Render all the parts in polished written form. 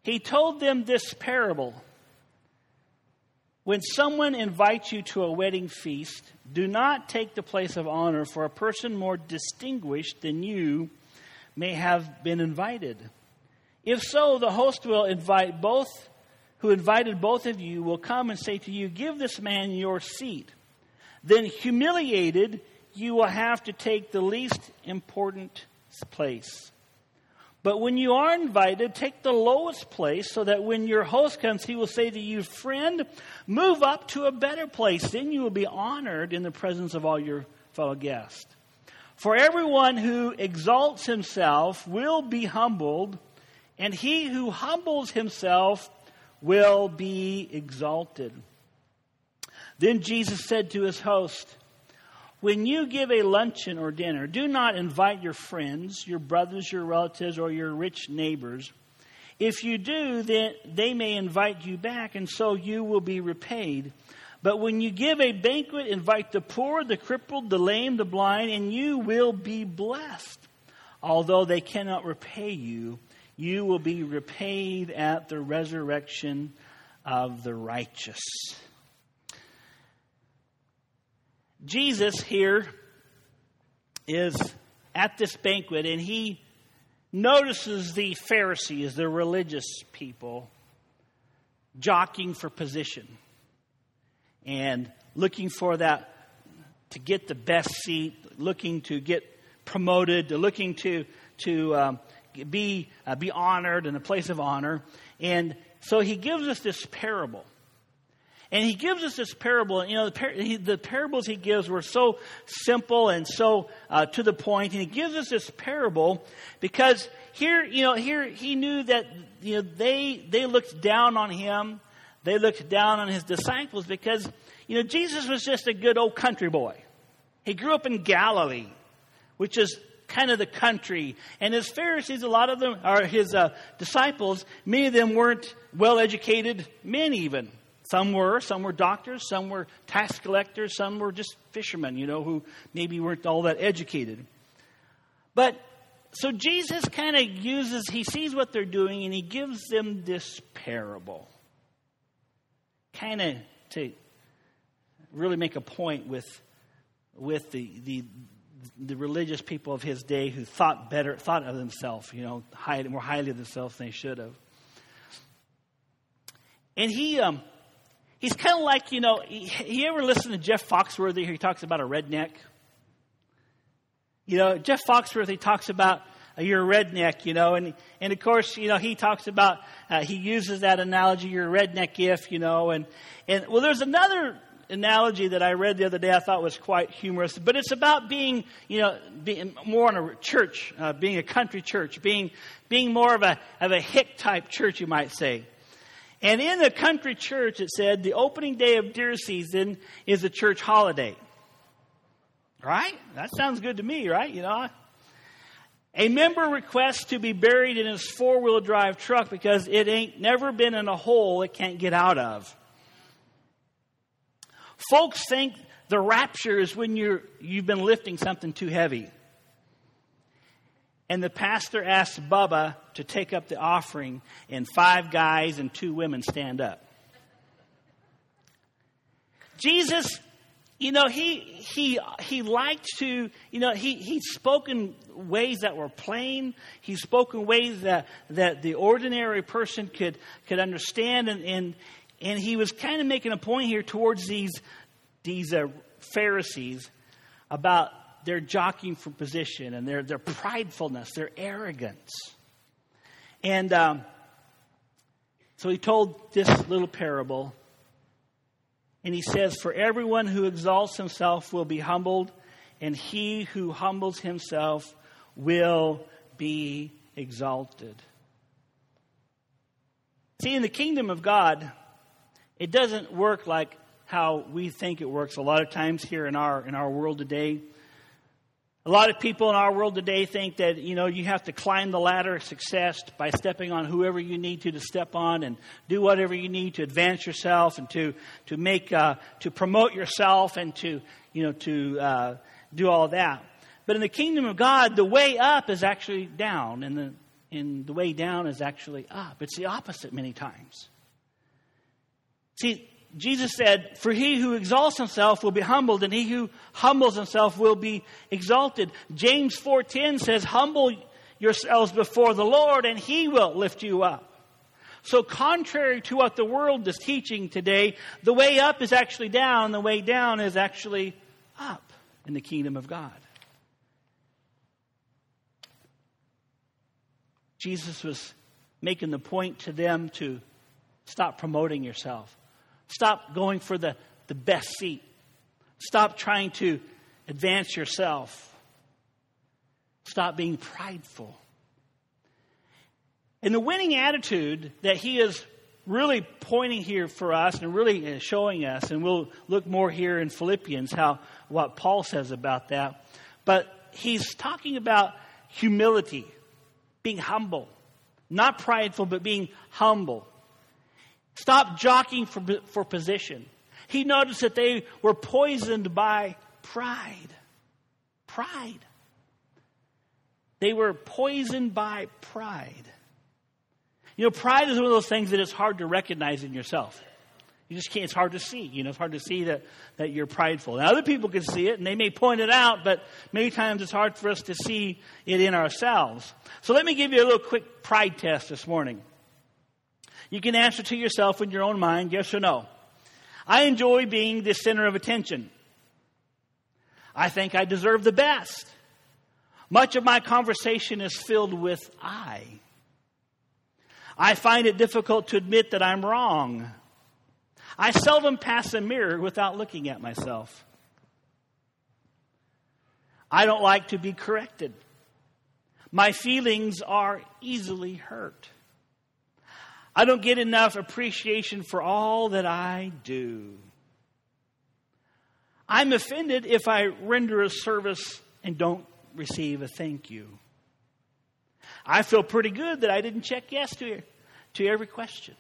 He told them this parable. When someone invites you to a wedding feast, do not take the place of honor, for a person more distinguished than you may have been invited. If so, the host will invite both, who invited both of you, will come and say to you, give this man your seat. Then humiliated, you will have to take the least important place. But when you are invited, take the lowest place, so that when your host comes, he will say to you, friend, move up to a better place. Then you will be honored in the presence of all your fellow guests. For everyone who exalts himself will be humbled, and he who humbles himself will be exalted. Then Jesus said to his host, when you give a luncheon or dinner, do not invite your friends, your brothers, your relatives, or your rich neighbors. If you do, then they may invite you back, and so you will be repaid. But when you give a banquet, invite the poor, the crippled, the lame, the blind, and you will be blessed. Although they cannot repay you, you will be repaid at the resurrection of the righteous. Jesus here is at this banquet, and he notices the Pharisees, the religious people, jockeying for position and looking for that, to get the best seat, looking to get promoted, looking to be honored in a place of honor. And so he gives us this parable. And he gives us this parable, and the parables he gives were so simple and so to the point. And he gives us this parable because here he knew that they looked down on him, they looked down on his disciples because Jesus was just a good old country boy. He grew up in Galilee, which is kind of the country, and his Pharisees, a lot of them are his disciples. Many of them weren't well-educated men even. Some were doctors, some were tax collectors, some were just fishermen, who maybe weren't all that educated. But so Jesus kind of he sees what they're doing, and he gives them this parable. Kind of to really make a point with the religious people of his day who thought of themselves, more highly of themselves than they should have. And he's kind of like, you ever listen to Jeff Foxworthy? He talks about a redneck. Jeff Foxworthy talks about you're a redneck, and of course, he talks about, he uses that analogy, you're a redneck if, and well, there's another analogy that I read the other day I thought was quite humorous, but it's about being more on a church, being a country church, being more of a hick type church, you might say. And in the country church, it said the opening day of deer season is a church holiday. Right? That sounds good to me, right? A member requests to be buried in his four-wheel drive truck because it ain't never been in a hole it can't get out of. Folks think the rapture is when you've been lifting something too heavy. And the pastor asks Bubba to take up the offering, and 5 guys and 2 women stand up. Jesus, he liked to, he spoke in ways that were plain. He spoke in ways that the ordinary person could understand, and he was kind of making a point here towards these Pharisees about their jockeying for position and their pridefulness, their arrogance. And so he told this little parable. And he says, for everyone who exalts himself will be humbled, and he who humbles himself will be exalted. See, in the kingdom of God, it doesn't work like how we think it works a lot of times here in our world today. A lot of people in our world today think that, you have to climb the ladder of success by stepping on whoever you need to step on and do whatever you need to advance yourself and to promote yourself and to do all that. But in the kingdom of God, the way up is actually down, and and the way down is actually up. It's the opposite many times. See, Jesus said, "For he who exalts himself will be humbled, and he who humbles himself will be exalted." James 4:10 says, "Humble yourselves before the Lord, and he will lift you up." So contrary to what the world is teaching today, the way up is actually down, and the way down is actually up in the kingdom of God. Jesus was making the point to them to stop promoting yourself. Stop going for the best seat. Stop trying to advance yourself. Stop being prideful. And the winning attitude that he is really pointing here for us and really showing us, and we'll look more here in Philippians what Paul says about that. But he's talking about humility, being humble. Not prideful, but being humble. Stop jockeying for position. He noticed that they were poisoned by pride. Pride. They were poisoned by pride. You know, pride is one of those things that it's hard to recognize in yourself. You just can't, it's hard to see. You know, it's hard to see that you're prideful. Now, other people can see it, and they may point it out, but many times it's hard for us to see it in ourselves. So let me give you a little quick pride test this morning. You can answer to yourself in your own mind, yes or no. I enjoy being the center of attention. I think I deserve the best. Much of my conversation is filled with I. I find it difficult to admit that I'm wrong. I seldom pass a mirror without looking at myself. I don't like to be corrected. My feelings are easily hurt. I don't get enough appreciation for all that I do. I'm offended if I render a service and don't receive a thank you. I feel pretty good that I didn't check yes to every question.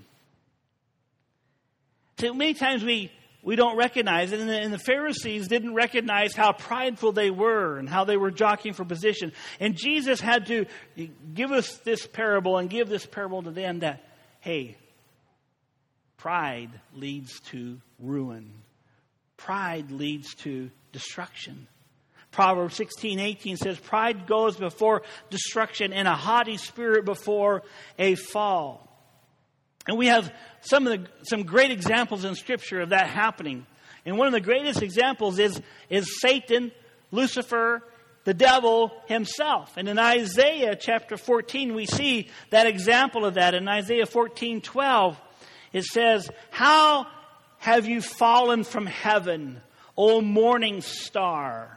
So many times we don't recognize it, and the Pharisees didn't recognize how prideful they were and how they were jockeying for position. And Jesus had to give us this parable and give this parable to them that, hey, pride leads to ruin. Pride leads to destruction. Proverbs 16:18 says, "Pride goes before destruction, and a haughty spirit before a fall." And we have some great examples in Scripture of that happening. And one of the greatest examples is Satan, Lucifer, the devil himself. And in Isaiah chapter 14, we see that example of that. In Isaiah 14:12, it says, "How have you fallen from heaven, O morning star?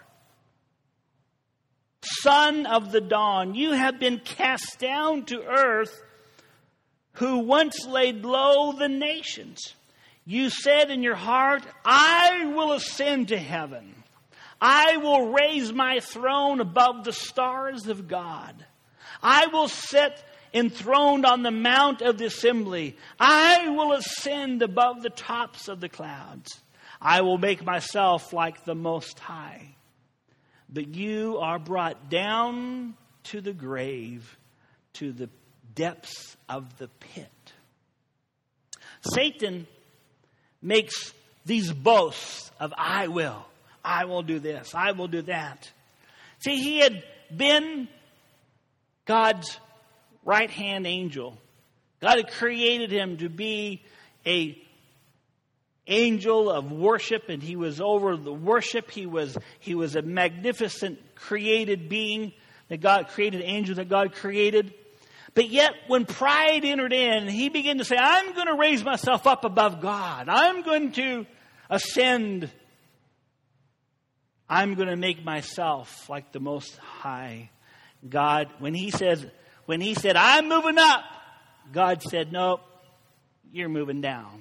Son of the dawn, you have been cast down to earth, who once laid low the nations. You said in your heart, I will ascend to heaven. I will raise my throne above the stars of God. I will sit enthroned on the mount of the assembly. I will ascend above the tops of the clouds. I will make myself like the Most High. But you are brought down to the grave, to the depths of the pit." Satan makes these boasts of, I will do this, I will do that. See, he had been God's right-hand angel. God had created him to be an angel of worship, and he was over the worship. He was a magnificent created being that God created, angel that God created. But yet, when pride entered in, he began to say, I'm going to raise myself up above God. I'm going to ascend. I'm going to make myself like the Most High. God, when he said, I'm moving up, God said, nope, you're moving down.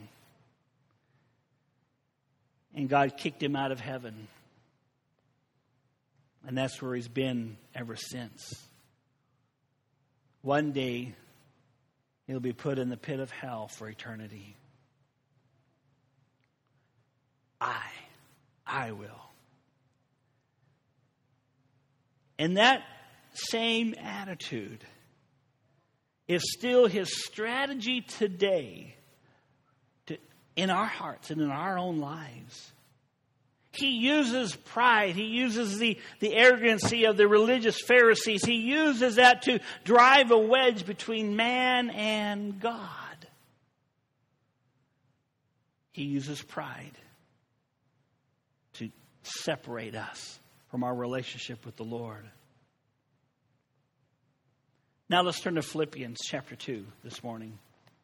And God kicked him out of heaven. And that's where he's been ever since. One day, he'll be put in the pit of hell for eternity. I will. And that same attitude is still His strategy today in our hearts and in our own lives. He uses pride. He uses the arrogancy of the religious Pharisees. He uses that to drive a wedge between man and God. He uses pride to separate us from our relationship with the Lord. Now let's turn to Philippians chapter 2 this morning.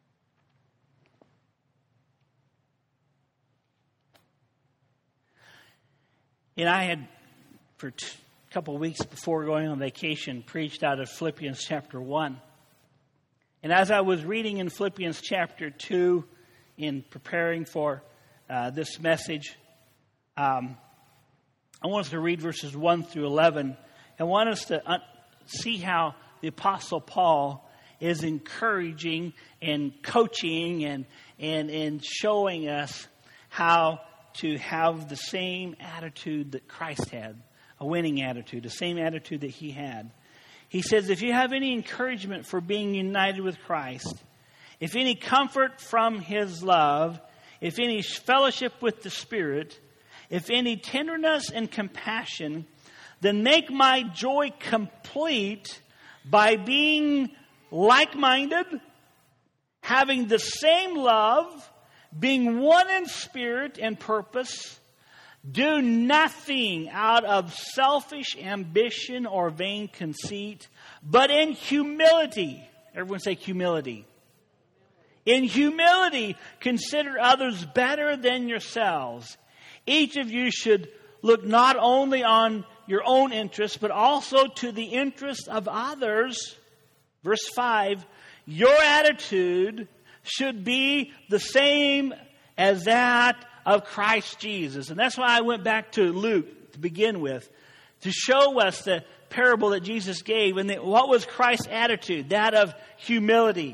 And I had, for a couple of weeks before going on vacation, preached out of Philippians chapter 1. And as I was reading in Philippians chapter 2, in preparing for this message, I want us to read verses 1 through 11. I want us to see how the Apostle Paul is encouraging and coaching and showing us how to have the same attitude that Christ had, a winning attitude, the same attitude that He had. He says, if you have any encouragement for being united with Christ, if any comfort from His love, if any fellowship with the Spirit, if any tenderness and compassion, then make my joy complete by being like-minded, having the same love, being one in spirit and purpose. Do nothing out of selfish ambition or vain conceit, but in humility. Everyone say humility. In humility, consider others better than yourselves. Each of you should look not only on your own interests, but also to the interests of others. Verse 5, your attitude should be the same as that of Christ Jesus. And that's why I went back to Luke to begin with, to show us the parable that Jesus gave. And what was Christ's attitude? That of humility.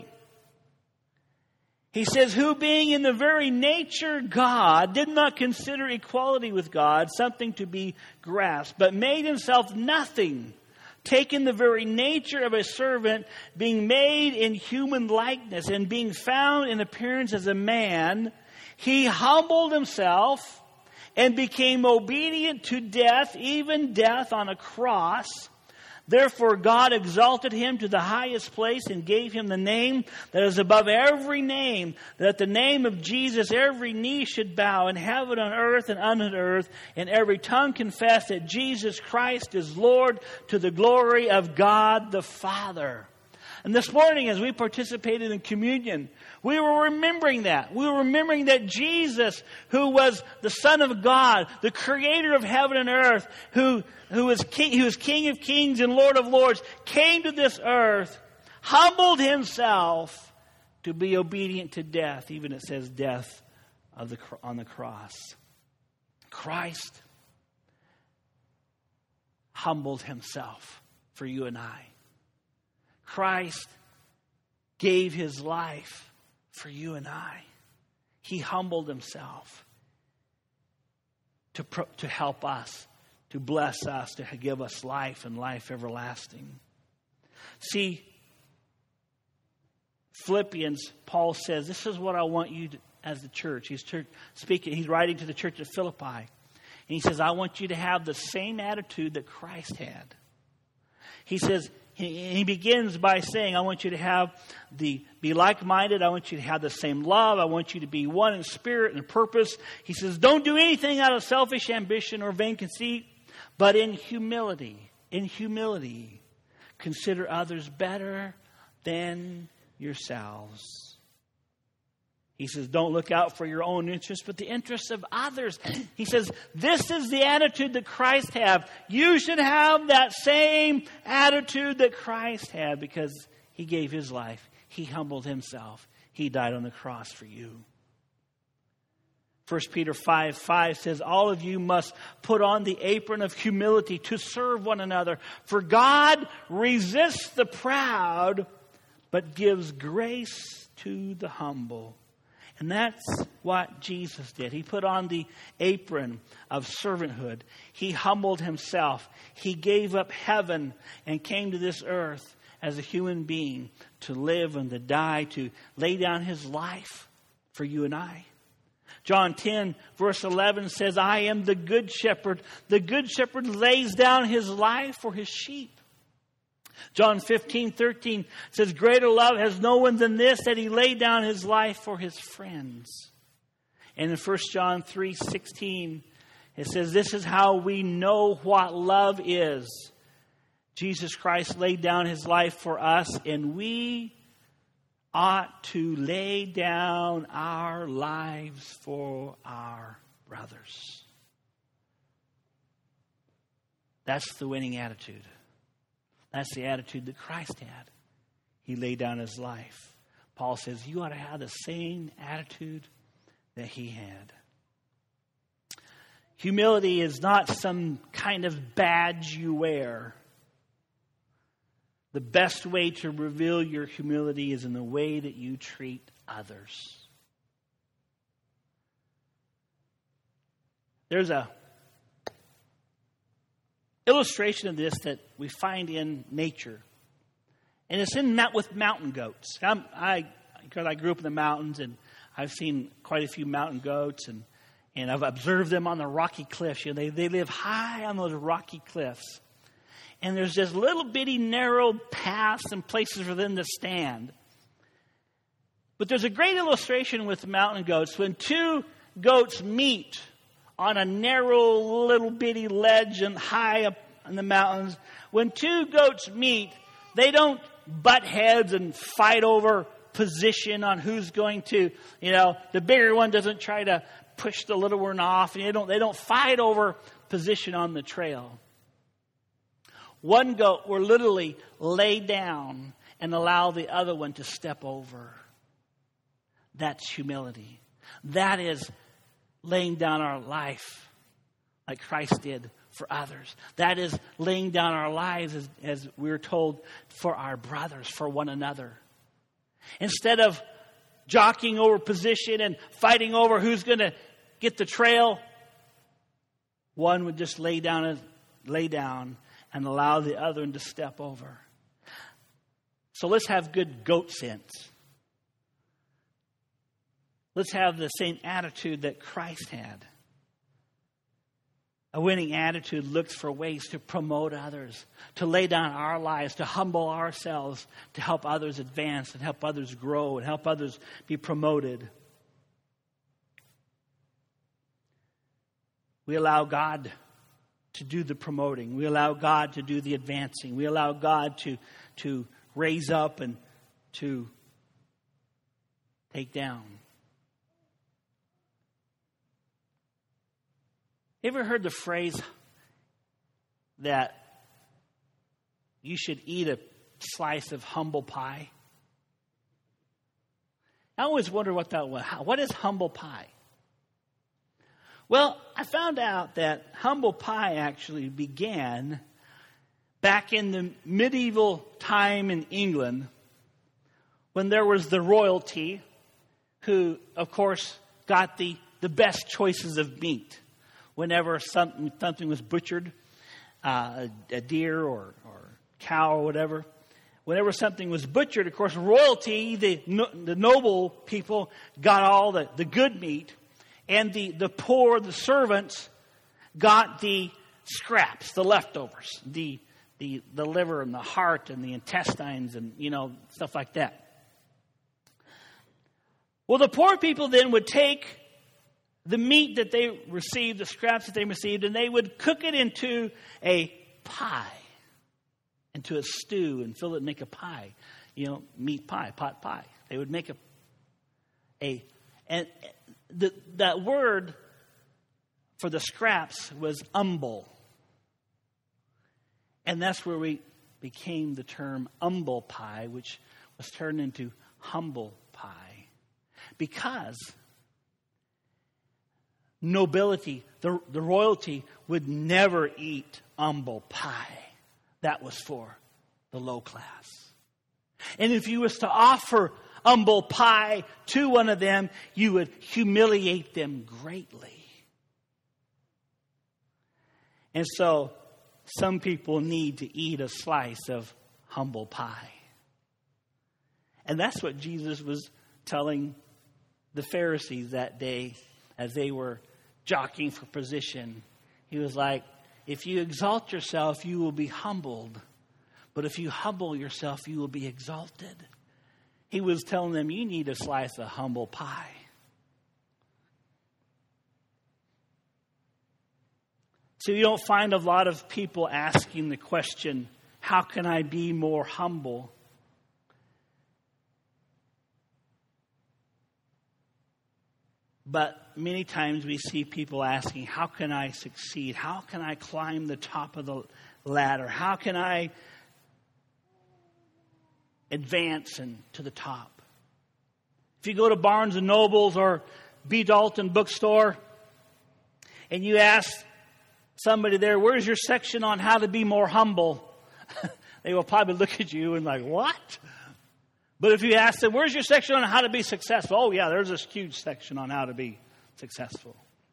He says, who being in the very nature God, did not consider equality with God something to be grasped, but made Himself nothing, taking the very nature of a servant, being made in human likeness, and being found in appearance as a man, He humbled Himself and became obedient to death, even death on a cross. Therefore God exalted Him to the highest place and gave Him the name that is above every name, that at the name of Jesus every knee should bow in heaven, on earth, and under the earth, and every tongue confess that Jesus Christ is Lord, to the glory of God the Father. And this morning, as we participated in communion, we were remembering that. We were remembering that Jesus, who was the Son of God, the Creator of heaven and earth, who was King of kings and Lord of lords, came to this earth, humbled Himself to be obedient to death. Even it says death on the cross. Christ humbled Himself for you and I. Christ gave His life for you and I. He humbled Himself to help us, to bless us, to give us life and life everlasting. See, Philippians, Paul says, this is what I want you to, as the church. He's writing to the church at Philippi. And he says, I want you to have the same attitude that Christ had. He says, he begins by saying, I want you to be like-minded. I want you to have the same love. I want you to be one in spirit and purpose. He says, don't do anything out of selfish ambition or vain conceit, but in humility, consider others better than yourselves. He says, don't look out for your own interests, but the interests of others. He says, this is the attitude that Christ had. You should have that same attitude that Christ had, because He gave His life. He humbled Himself. He died on the cross for you. 1 Peter 5:5 says, all of you must put on the apron of humility to serve one another. For God resists the proud, but gives grace to the humble. And that's what Jesus did. He put on the apron of servanthood. He humbled Himself. He gave up heaven and came to this earth as a human being to live and to die, to lay down his life for you and I. John 10, verse 11 says, I am the good shepherd. The good shepherd lays down his life for his sheep. John 15:13 says, greater love has no one than this, that he laid down his life for his friends. And in 1 John 3:16, it says, this is how we know what love is. Jesus Christ laid down his life for us, and we ought to lay down our lives for our brothers. That's the winning attitude. That's the attitude that Christ had. He laid down his life. Paul says you ought to have the same attitude that he had. Humility is not some kind of badge you wear. The best way to reveal your humility is in the way that you treat others. There's a illustration of this that we find in nature. And it's with mountain goats. Because I grew up in the mountains, and I've seen quite a few mountain goats, and I've observed them on the rocky cliffs. You know, they live high on those rocky cliffs. And there's just little bitty narrow paths and places for them to stand. But there's a great illustration with mountain goats. When two goats meet on a narrow little bitty ledge and high up in the mountains, when two goats meet, they don't butt heads and fight over position on who's going to, the bigger one doesn't try to push the little one off. And they don't fight over position on the trail. One goat will literally lay down and allow the other one to step over. That's humility. That is laying down our life like Christ did for others. That is laying down our lives, as we're told, for our brothers, for one another. Instead of jockeying over position and fighting over who's going to get the trail, one would just lay down and allow the other one to step over. So let's have good goat sense. Let's have the same attitude that Christ had. A winning attitude looks for ways to promote others, to lay down our lives, to humble ourselves, to help others advance and help others grow and help others be promoted. We allow God to do the promoting. We allow God to do the advancing. We allow God to raise up and to take down. You ever heard the phrase that you should eat a slice of humble pie? I always wonder what that was. What is humble pie? Well, I found out that humble pie actually began back in the medieval time in England, when there was the royalty who, of course, got the best choices of meat. Whenever something was butchered, a deer or cow or whatever, whenever something was butchered, of course, royalty, the noble people, got all the good meat, and the poor, the servants, got the scraps, the leftovers, the liver and the heart and the intestines and, stuff like that. Well, the poor people then would take the meat that they received, the scraps that they received, and they would cook it into a pie, into a stew, and fill it and make a pie. Meat pie, pot pie. They would make that word for the scraps was umble. And that's where we became the term umble pie, which was turned into humble pie. Because nobility, the royalty, would never eat humble pie. That was for the low class. And if you was to offer humble pie to one of them, you would humiliate them greatly. And so some people need to eat a slice of humble pie. And that's what Jesus was telling the Pharisees that day as they were jockeying for position. He was like, if you exalt yourself, you will be humbled. But if you humble yourself, you will be exalted. He was telling them, you need a slice of humble pie. So you don't find a lot of people asking the question, how can I be more humble? But many times we see people asking, how can I succeed? How can I climb the top of the ladder? How can I advance to the top? If you go to Barnes & Nobles or B. Dalton bookstore and you ask somebody there, where's your section on how to be more humble? They will probably look at you and like, what? But if you ask them, where's your section on how to be successful? Oh, yeah, there's this huge section on how to be successful.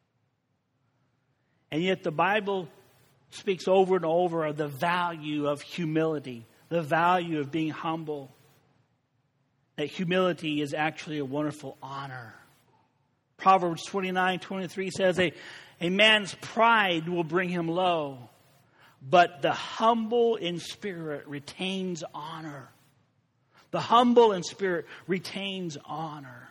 And yet the Bible speaks over and over of the value of humility, the value of being humble. That humility is actually a wonderful honor. Proverbs 29:23 says, a man's pride will bring him low, but the humble in spirit retains honor. The humble in spirit retains honor.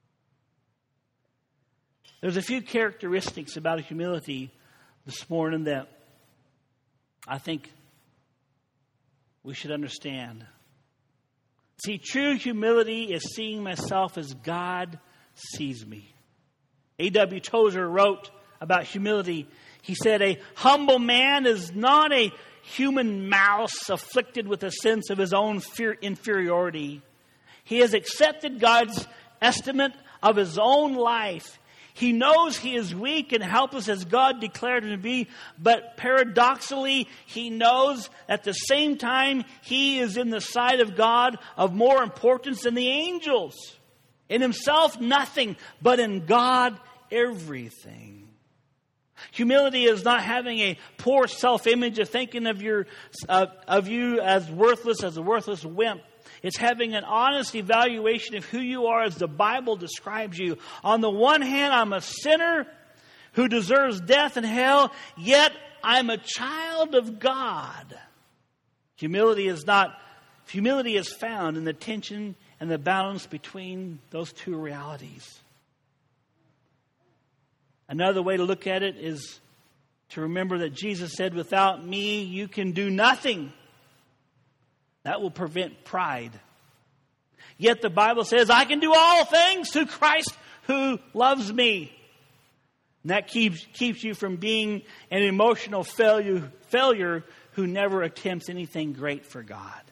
There's a few characteristics about humility this morning that I think we should understand. See, true humility is seeing myself as God sees me. A.W. Tozer wrote about humility. He said, a humble man is not a human mouse afflicted with a sense of his own inferiority. He has accepted God's estimate of his own life. He knows he is weak and helpless as God declared him to be, but paradoxically, he knows at the same time he is in the sight of God of more importance than the angels. In himself, nothing, but in God, everything. Humility is not having a poor self-image of thinking of you as a worthless wimp. It's having an honest evaluation of who you are as the Bible describes you. On the one hand, I'm a sinner who deserves death and hell, yet I'm a child of God. Humility is found in the tension and the balance between those two realities. Another way to look at it is to remember that Jesus said, without me, you can do nothing. That will prevent pride. Yet the Bible says, I can do all things through Christ who loves me. And that keeps you from being an emotional failure who never attempts anything great for God.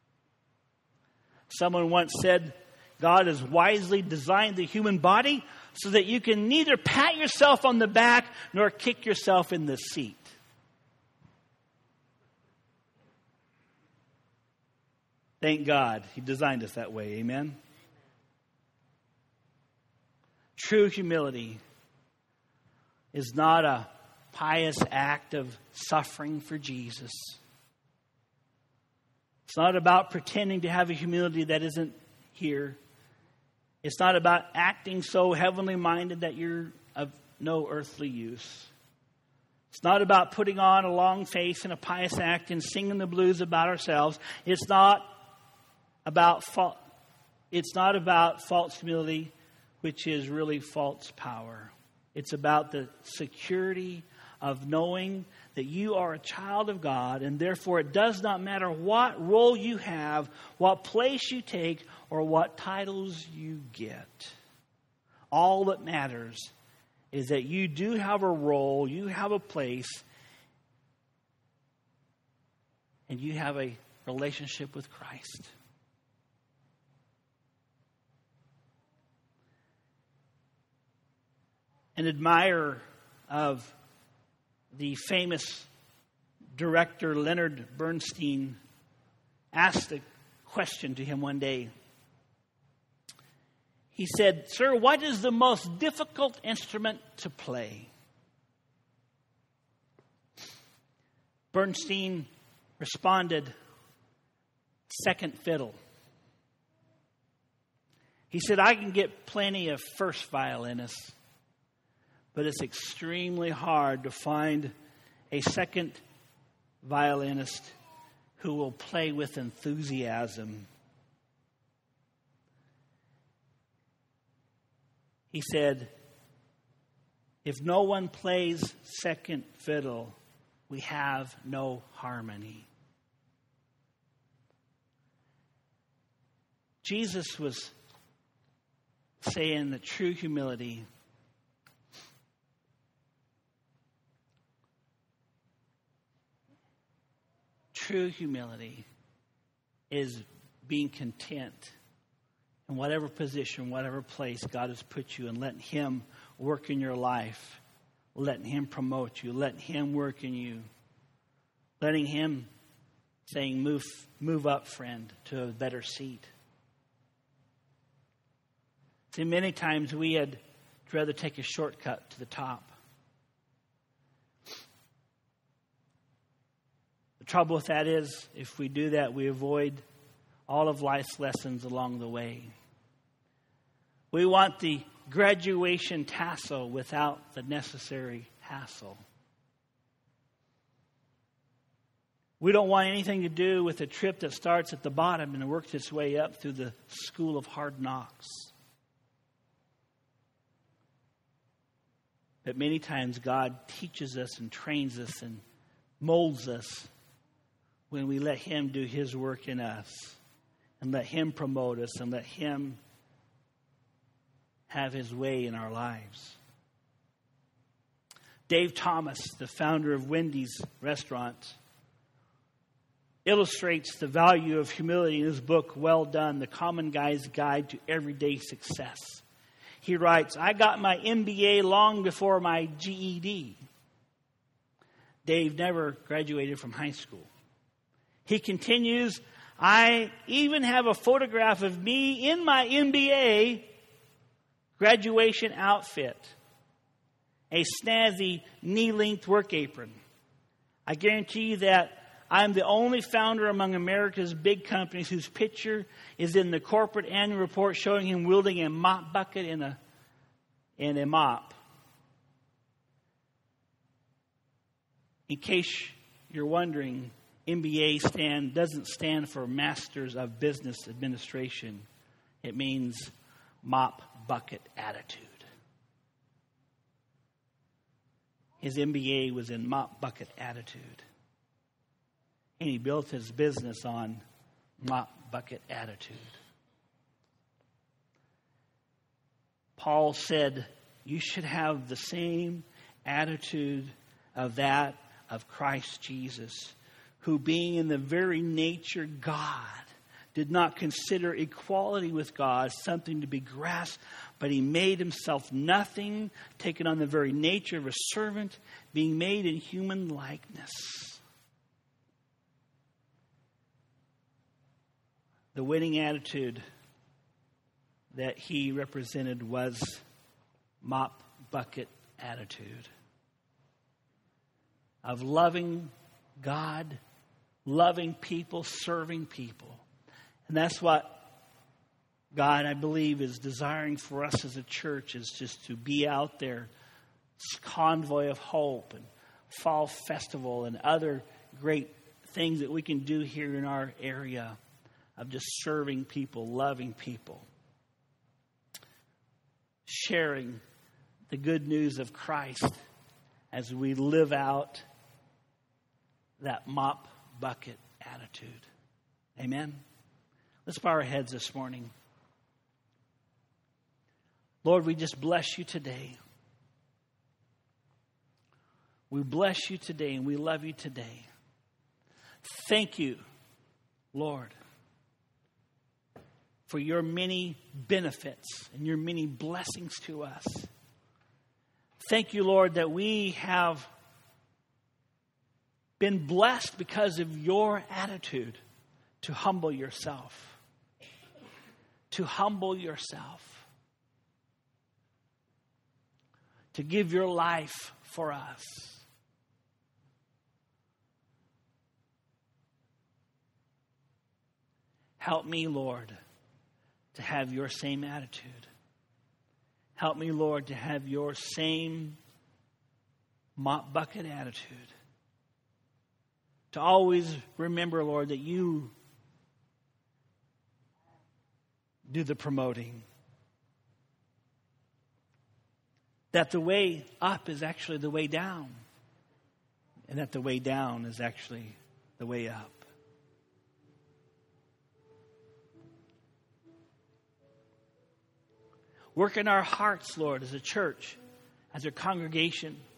Someone once said, God has wisely designed the human body so that you can neither pat yourself on the back nor kick yourself in the seat. Thank God He designed us that way. Amen? True humility is not a pious act of suffering for Jesus. It's not about pretending to have a humility that isn't here. It's not about acting so heavenly minded that you're of no earthly use. It's not about putting on a long face and a pious act and singing the blues about ourselves. It's not about false humility, which is really false power. It's about the security of knowing that you are a child of God, and therefore it does not matter what role you have, what place you take, or what titles you get. All that matters is that you do have a role, you have a place, and you have a relationship with Christ. An admirer of the famous director Leonard Bernstein asked a question to him one day. He said, "Sir, what is the most difficult instrument to play?" Bernstein responded, "Second fiddle." He said, I can get plenty of first violinists, but it's extremely hard to find a second violinist who will play with enthusiasm. He said, if no one plays second fiddle, we have no harmony. Jesus was saying that true humility is being content in whatever position, whatever place God has put you, and letting Him work in your life, letting Him promote you, letting Him work in you, letting Him saying, move up, friend, to a better seat. See, many times we'd rather take a shortcut to the top. The trouble with that is, if we do that, we avoid all of life's lessons along the way. We want the graduation tassel without the necessary hassle. We don't want anything to do with a trip that starts at the bottom and works its way up through the school of hard knocks. But many times God teaches us and trains us and molds us when we let Him do His work in us and let Him promote us and let Him have His way in our lives. Dave Thomas, the founder of Wendy's restaurant, illustrates the value of humility in his book, Well Done, The Common Guy's Guide to Everyday Success. He writes, I got my MBA long before my GED. Dave never graduated from high school. He continues, I even have a photograph of me in my MBA graduation outfit, a snazzy knee-length work apron. I guarantee you that I'm the only founder among America's big companies whose picture is in the corporate annual report showing him wielding a mop bucket and a mop. In case you're wondering, MBA doesn't stand for Masters of Business Administration. It means mop bucket attitude. His MBA was in mop bucket attitude. And he built his business on mop bucket attitude. Paul said, you should have the same attitude of that of Christ Jesus, who being in the very nature God, did not consider equality with God something to be grasped, but He made Himself nothing, taking on the very nature of a servant, being made in human likeness. The winning attitude that he represented was mop bucket attitude of loving God, loving people, serving people. And that's what God, I believe, is desiring for us as a church, is just to be out there, Convoy of Hope and Fall Festival and other great things that we can do here in our area of just serving people, loving people, sharing the good news of Christ as we live out that mop bucket attitude. Amen? Let's bow our heads this morning. Lord, we just bless you today. We bless you today and we love you today. Thank you, Lord, for your many benefits and your many blessings to us. Thank you, Lord, that we have been blessed because of your attitude to humble yourself. To humble yourself. To give your life for us. Help me, Lord, to have your same attitude. Help me, Lord, to have your same mop bucket attitude. To always remember, Lord, that you do the promoting. That the way up is actually the way down. And that the way down is actually the way up. Work in our hearts, Lord, as a church, as a congregation,